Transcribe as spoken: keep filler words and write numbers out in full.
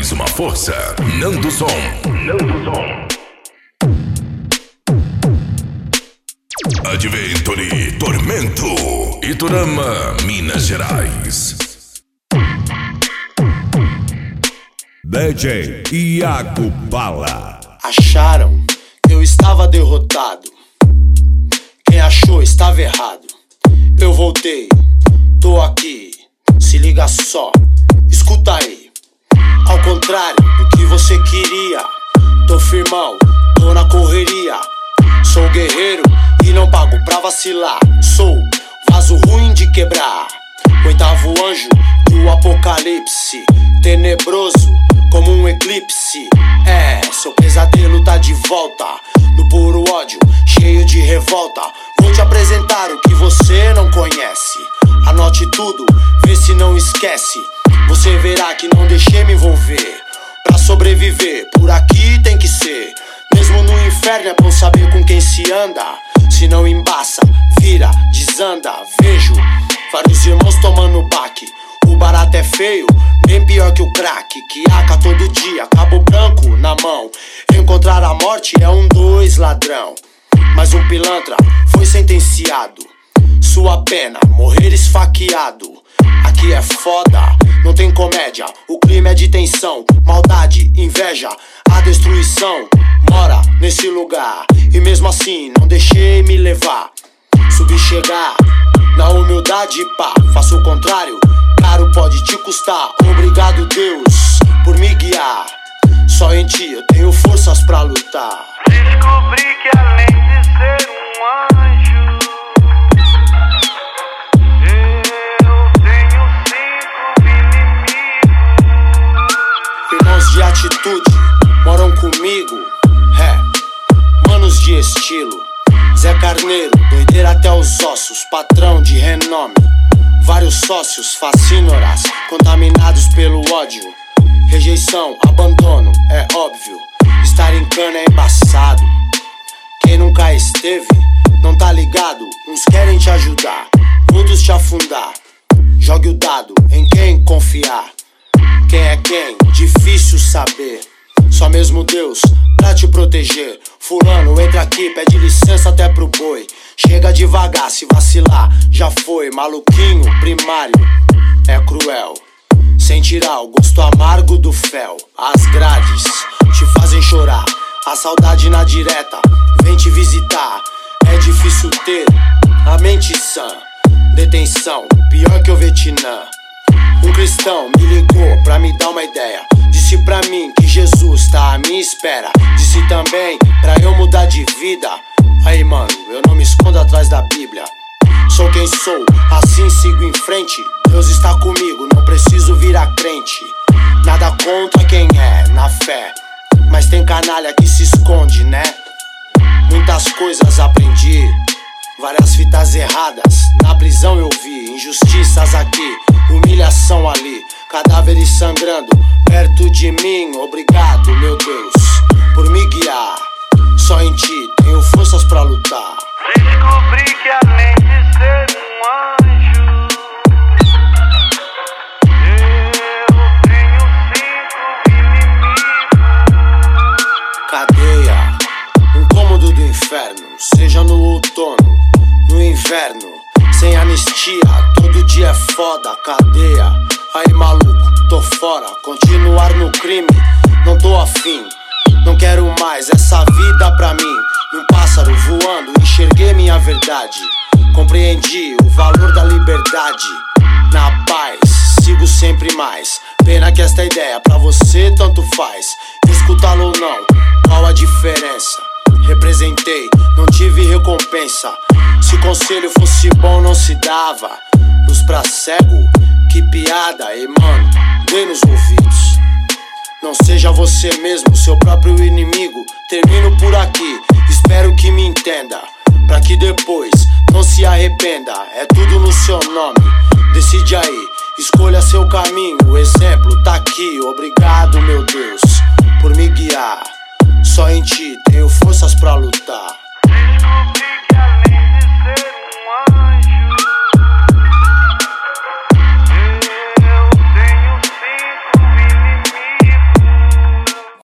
mais uma força. Nando Som. Nando Som. Adventure Tormento, Iturama, Minas Gerais. D J Iago Bala. Acharam que eu estava derrotado. Quem achou estava errado. Eu voltei, tô aqui. Se liga só, escuta aí. Ao contrário do que você queria, tô firmão, tô na correria. Sou guerreiro e não pago pra vacilar. Sou vaso ruim de quebrar, oitavo anjo do apocalipse, tenebroso como um eclipse. É, seu pesadelo tá de volta, no puro ódio, cheio de revolta. Vou te apresentar o que você não conhece. Anote tudo, vê se não esquece. Você verá que não deixei me envolver. Pra sobreviver, por aqui tem que ser. Mesmo no inferno é bom saber com quem se anda. Se não embaça, vira, desanda. Vejo vários irmãos tomando baque. O barato é feio, bem pior que o crack. Que aca todo dia, cabo branco na mão. Encontrar a morte é um dois ladrão. Mas um pilantra foi sentenciado. Sua pena, morrer esfaqueado. Aqui é foda, não tem comédia. O clima é de tensão, maldade, inveja. A destruição mora nesse lugar. E mesmo assim não deixei me levar. Subi chegar, na humildade pá. Faço o contrário, caro pode te custar. Obrigado Deus por me guiar. Só em ti eu tenho forças pra lutar. Descobri que além de ser um anjo, eu tenho cinco inimigos. Irmãos de atitude moram comigo, é, manos de estilo. Zé Carneiro, doideira até os ossos, patrão de renome. Vários sócios, facínoras, contaminados pelo ódio. Rejeição, abandono, é óbvio. Estar em cana é embaçado. Quem nunca esteve, não tá ligado. Uns querem te ajudar, outros te afundar. Jogue o dado em quem confiar. Quem é quem? Difícil saber. Só mesmo Deus pra te proteger. Fulano, entra aqui, pede licença até pro boi. Chega devagar, se vacilar, já foi. Maluquinho, primário, é cruel. Sem tirar o gosto amargo do fel. As grades te fazem chorar. A saudade na direta vem te visitar. É difícil ter a mente sã. Detenção, pior que o Vietnã. Um cristão me ligou pra me dar uma ideia. Disse pra mim que Jesus tá à minha espera. Disse também pra eu mudar de vida. Aí mano, eu não me escondo atrás da Bíblia. Sou quem sou, assim sigo em frente. Deus está comigo, não preciso virar crente. Nada contra quem é, na fé. Mas tem canalha que se esconde, né? Muitas coisas aprendi, várias fitas erradas. Na prisão eu vi, injustiças aqui, humilhação ali. Cadáveres sangrando perto de mim. Obrigado, meu Deus, por me guiar. Só em ti tenho forças pra lutar. Descobri que além de ser um anjo, eu tenho cinco inimigos. Cadeia, um cômodo do inferno. Seja no outono, no inverno. Sem anistia, todo dia é foda. Cadeia, aí maluco, tô fora. Continuar no crime, não tô afim. Não quero mais essa vida pra mim. Um pássaro voando, enxerguei minha verdade. Compreendi o valor da liberdade. Na paz, sigo sempre mais. Pena que esta ideia pra você tanto faz. Escutá-lo ou não, qual a diferença? Representei, não tive recompensa. Se conselho fosse bom não se dava. Luz pra cego, que piada. E mano, dê nos ouvidos. Não seja você mesmo, seu próprio inimigo. Termino por aqui, espero que me entenda. Pra que depois não se arrependa. É tudo no seu nome, decide aí. Escolha seu caminho, o exemplo tá aqui. Obrigado, meu Deus, por me guiar. Só em ti tenho forças pra lutar.